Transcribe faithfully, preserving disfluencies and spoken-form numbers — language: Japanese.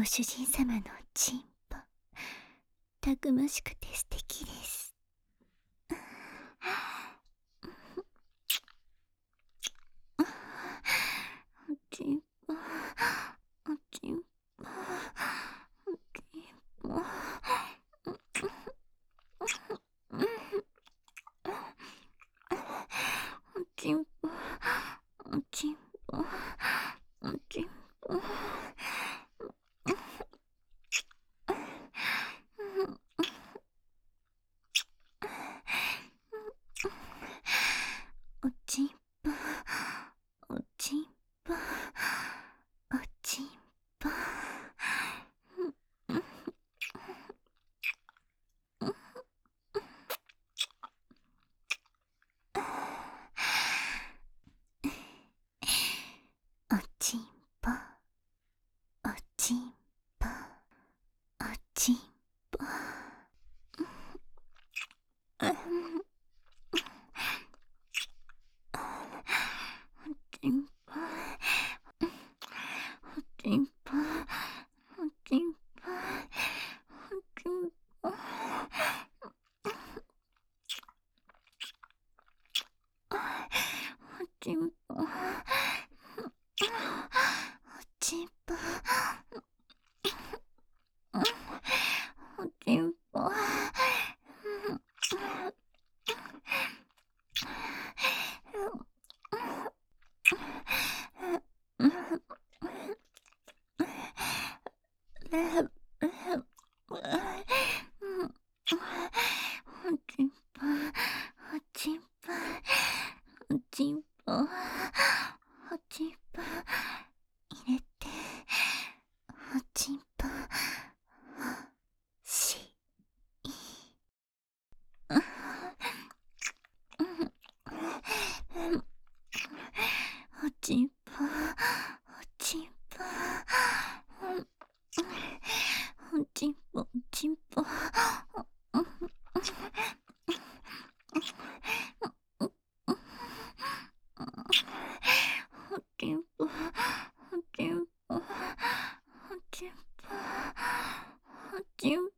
主人様のチンポ、たくましくて素敵です。おちんぽ、おちんぽ、おちんぽ、おちんぽ、おちんぽ、おちんぽ。おちんぽ、おちんぽ、おちんぽ。おちんぽ、おちんぽ、おちんぽ。おちんぽ、おちんぽ、おちんぽ、おちんぽ。おちんぽ、おちんぽ、おちんぽ。おちんぽ、おちんぽ、おちんぽ、おちんぽ入れて、おちんぽ、し、い。おちんぽ、おちんぽ、おちんぽ、おちんぽ。おちんぽ、おちんぽ、おちんぽ、おちんぽ。